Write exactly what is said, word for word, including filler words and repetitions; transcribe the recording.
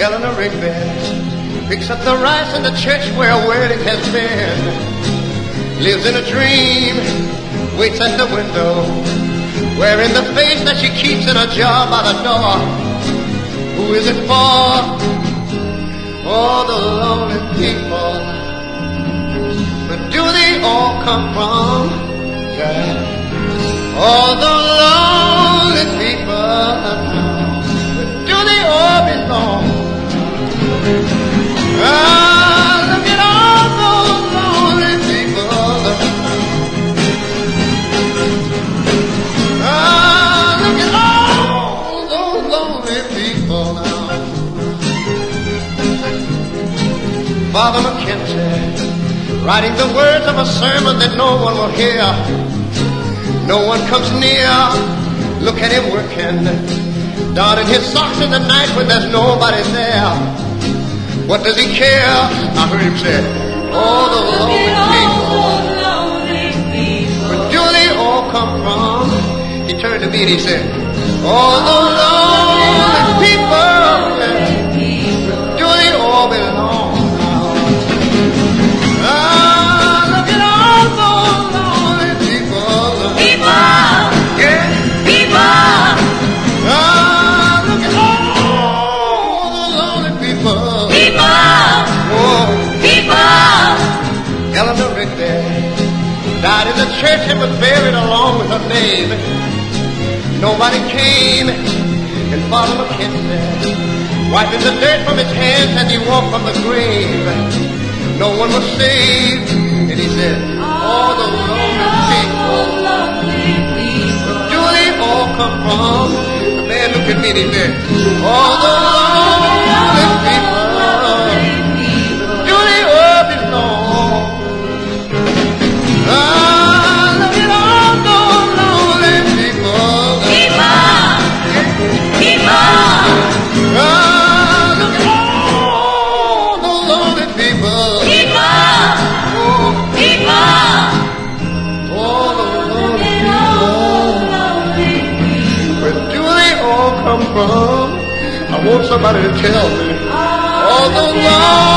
Eleanor Rigby picks up the rice in the church where a wedding has been. Lives in a dream, waits at the window, wearing the face that she keeps in a jar by the door. Who is it for? All the lonely people. But do they all come from? Yeah. All the lonely people. But do they all belong? Ah, look at all those lonely people. Ah, look at all those lonely people now. Father McKenzie, writing the words of a sermon that no one will hear. No one comes near. Look at him working, donning his socks in the night when there's nobody there. What does he care? I heard him say, all the lonely people. Where do they all come from? He turned to me and he said, all the lonely people. Where do they all belong? Ah, look at all those lonely people. People. Yeah. People. Ah, look at all the lonely people. People. Oh. People. Eleanor Rigby died in the church and was buried along with her babe. Nobody came, and Father McKenzie, wiping the dirt from his hands as he walked from the grave. No one was saved, and he said, all the lonely people. Where do they all come from? The man looked at me and he said, all the lonely people. Where do they all belong? Ah, look at all those lonely people. People. People. Ah, look at all those lonely people. Come from? I want somebody to tell me all the love.